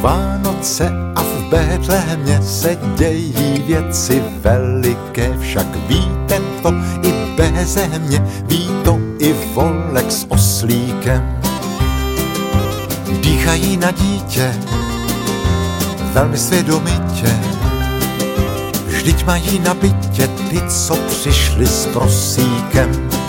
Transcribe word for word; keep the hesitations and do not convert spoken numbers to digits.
Vánoce a v Betlémě se dějí věci veliké, však víte to i beze mě, ví to i Volek s oslíkem. Dýchají na dítě velmi svědomitě, vždyť mají na bytě ty, co přišli s prosíkem.